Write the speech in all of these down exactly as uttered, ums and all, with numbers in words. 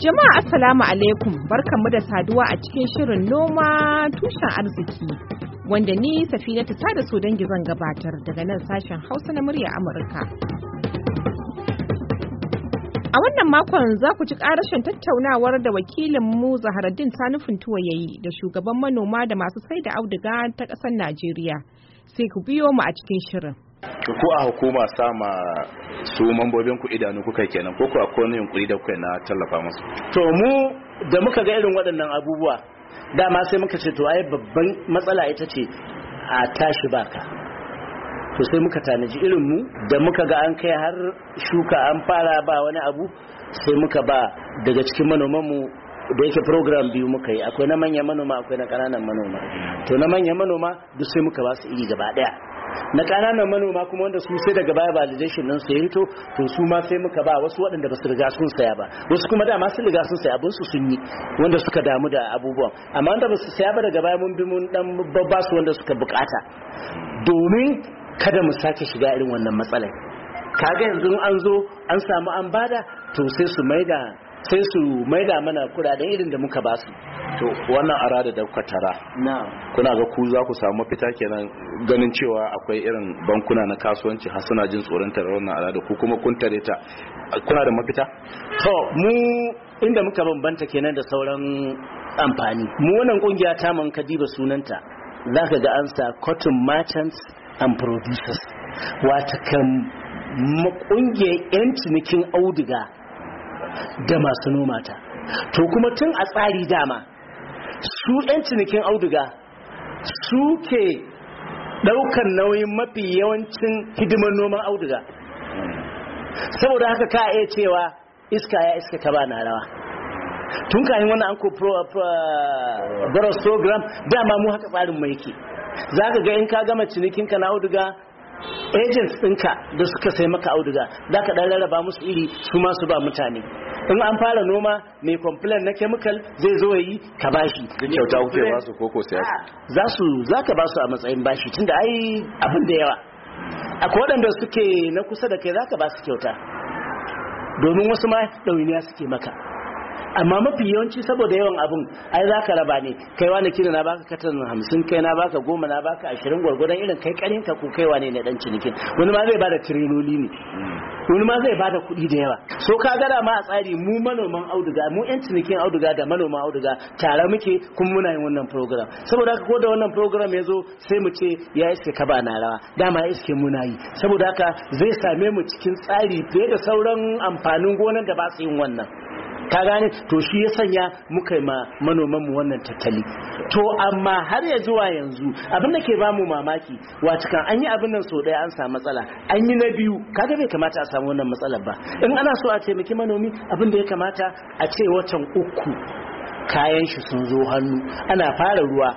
Jama'a assalamu alaikum, barkanmu da saduwa a cikin shirin noma tushen arziki wanda ni Safinatu Sada Sodangi zan gabatar daga nan sashen Hausa na murya Amurka. A wannan makon za ku ji ƙarashin tattaunawar da wakilin mu Zaharaddin Sani Funtuwa yayi da shugaban manoma da masu sai da auduga ta ƙasar Najeriya. Sai ku biyo mu a cikin shirin. Ko a hukuma sama su mambobin ku idanu kuka kenan ko ku akwai wani yunkuri da kuka na tallafa musu? To mu da muka ga irin waɗannan abubuwa dama sai muka ce to ai babban matsala ita ce a tashi baka. To sai muka tanaji irin mu da muka ga an kai har shuka an fara ba wani abu sai muka ba daga cikin manoman mu da yake program biyu muka yi, akwai na manyan manoma akwai na ƙananan manoma. To na manyan manoma duk sai muka ba su iri gaba ɗaya. Na ƙananan manoma kuma wanda su sai daga baya validation nan su ya hito, to su ma sai muka ba wasu waɗanda ba su riga sun saya ba, wasu kuma dama su riga sun saya abin su sun yi wanda suka damu da abubuwan, amma wanda ba su saya ba daga baya mun bi mun dan babba su wanda suka bukata domin kada mu sake shiga irin wannan matsalar. Kaga yanzu an zo an samu an bada to sai su maida sai su maida mana kudaden irin da muka basu. To wannan arada da kuka tara kuna ga ku za ku samu mafita kenan, ganin cewa akwai irin bankuna na kasuwanci har suna jin tsoron tarar wannan arada, ku kuma kun tare ta, kuna da mafita? To mu inda muka bambanta kenan da sauran amfani, mu wannan kungiya ta man kadiba sunanta zaka ga an sa cotton merchants and producers, wata kan kungiyar yan cinikin auduga da masu noma ta. To kuma tun a tsari dama su 'yan cinikin auduga su ke ɗaukar nauyin mafi yawancin hidimar noman auduga, saboda haka ka iya cewa iska ya iska ka ba na rawa. Tun kayan wannan an ko Boros program dama mu haka tsarin mai yake, za ka ga in ka gama cinikinka na auduga agents ɗinka da suka sai maka auduga za ka ɗan rarraba musu iri su masu ba mutane. In an fara noma mai complain na chemical zai zo yi ka bashi. Kyauta kuke ba su koko siyasa? Za su za ka ba su a matsayin bashi tunda ai abin da yawa. Akwai waɗanda suke na kusa da kai za ka ba su kyauta domin wasu ma ɗauniya suke maka. Amma mafi yawanci saboda yawan abun ai za ka raba ne, kai wani kina na baka katan hamsin, kai na baka goma, na baka ashirin, gwargwadon irin kai karin ka ko kaiwa ne na dan cinikin. Wani ma zai bada tireloli ne, wani ma zai bada kuɗi da yawa. So ka gada ma a tsari mu manoman auduga, mu yan cinikin auduga da manoman auduga tare muke kuma muna yin wannan program. Saboda haka ko da wannan program ya zo sai mu ce ya iske ka ba na rawa, dama ya iske muna yi. Saboda haka zai same mu cikin tsari fiye da sauran amfanin gonan da ba su yin wannan. Ka gane, to shi ya sanya muka yi ma manoman mu wannan tattali. To amma har ya zuwa yanzu abin da ke ba mu mamaki, wata kan an yi abin nan so daya an samu matsala, an yi na biyu kaga bai kamata a samu wannan matsalar ba. In ana so a taimaki manomi, abin da ya kamata a ce watan uku kayan shi sun zo hannu, ana fara ruwa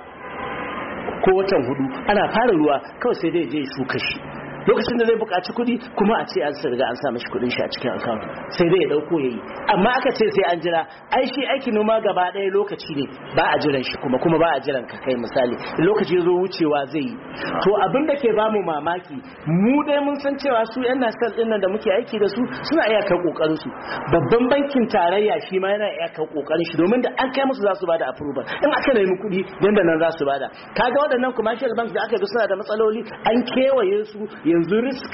ko watan hudu ana fara ruwa kawai sai dai je shuka shi. Lokacin da zai buƙaci kuɗi kuma a ce an riga an sa mashi kuɗin shi a cikin account sai dai ya dauko yayi. Amma aka ce sai an jira, ai shi aikin noma gaba ɗaya lokaci ne, ba a jiran shi kuma kuma ba a jiran ka kai misali lokaci ya zo wucewa zai yi. To abin da ke bamu mamaki, mu dai mun san cewa su yan nasal din nan da muke aiki da su suna iya kai kokarin su. Babban bankin tarayya shi ma yana iya kai kokarin shi domin da an kai musu za su bada approval. In aka nemi kuɗi dan da nan za su bada. Kaga waɗannan commercial banks da aka ga suna da matsaloli an kewaye su, yanzu risk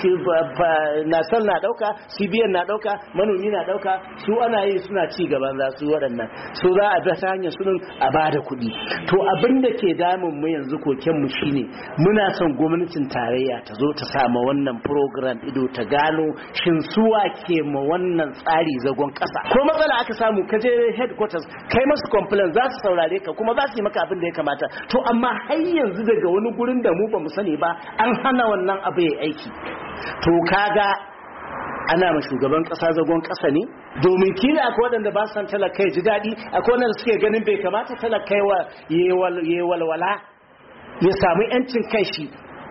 nasal na dauka, C B N na dauka, manomi na dauka, su ana yi suna ci gaban za su waɗannan, so za a bi ta hanyar sunan a bada kuɗi. To abin da ke damun mu yanzu koken mu shine muna son gwamnatin tarayya ta zo ta sama wannan program ido, ta gano shin suwa ke ma wannan tsari zagon ƙasa. Ko matsala aka samu ka je headquarters kai masu complaint za su saurare ka kuma za su yi maka abin da ya kamata. To amma har yanzu daga wani gurin da mu ba mu sani ba an hana wannan abu ya aiki. To kaga ana ma shugaban kasa zagon kasa ne domin kila akwai waɗanda ba san talakai ji daɗi, akwai waɗanda suke ganin bai kamata talakai wa ya walwala ya samu yancin kanshi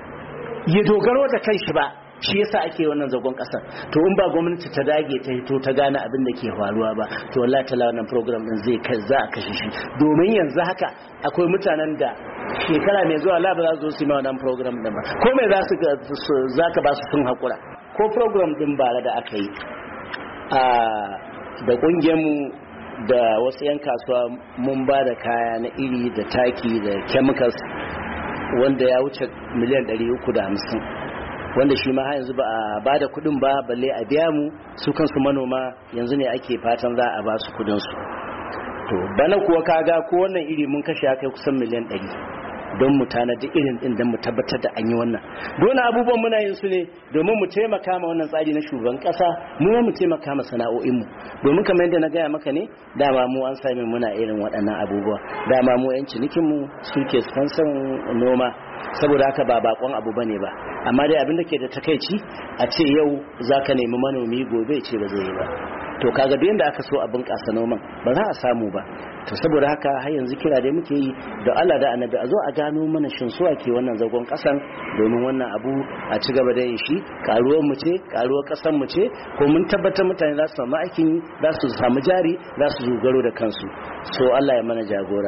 ya dogaro da kanshi ba, shi yasa ake wannan zagon kasa. To in ba gwamnati ta dage ta hito ta gane abin da ke faruwa ba, to wallahi ta wannan program din zai kai za a kashe shi. Domin yanzu haka akwai mutanen da shekara mai zuwa la ba za su zo su yi wannan program din ba, ko mai za su za ka ba su sun hakura. Ko program din bara da aka yi a da kungiyar mu da wasu 'yan kasuwa mun ba da kaya na iri da taki da chemicals wanda ya wuce miliyan ɗari uku da hamsin, wanda shi ma har yanzu ba a ba da kudin ba balle a biya mu su kansu manoma yanzu ne ake fatan za a ba su kudin su. To bana kuwa kaga ko wannan iri mun kashe kai kusan miliyan ɗari don mu tanadi irin din don mu tabbatar da an yi wannan. Dole abubuwan muna yin su ne domin mu taimaka ma wannan tsari na shugaban kasa, mu mu taimaka ma sana'o'in mu, domin kamar yadda na gaya maka ne dama mu an sami muna irin waɗannan abubuwa, dama mu yan cinikin mu suke san noma, saboda haka ba bakon abu bane ba. Amma dai abin da ke da takaici a ce yau zaka nemi manomi gobe ce ba zai yi ba, to kaga da yanda aka so a bunƙasa noman ba za a samu ba. To saboda haka har yanzu kira dai muke yi da Allah da Annabi a zo a gano mana shin suwa ke wannan zagon kasan, domin wannan abu a ci gaba da yin shi, karuwar mu ce, karuwar kasan mu ce, ko mun tabbatar mutane za su samu aikin, za su samu jari, za su dogaro da kansu. So Allah ya mana jagora.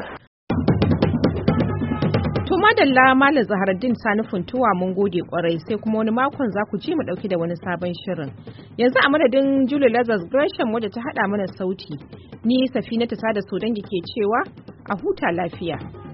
To madalla Malam Zaharaddin Sani Funtuwa mun gode kwarai, sai kuma wani makon za ku ji mu dauki da wani sabon shirin. Yanzu a madadin Julie Lazarus Gresham wadda ta hada mana sauti, ni Safinatu Sada Sodangi ke cewa a huta lafiya.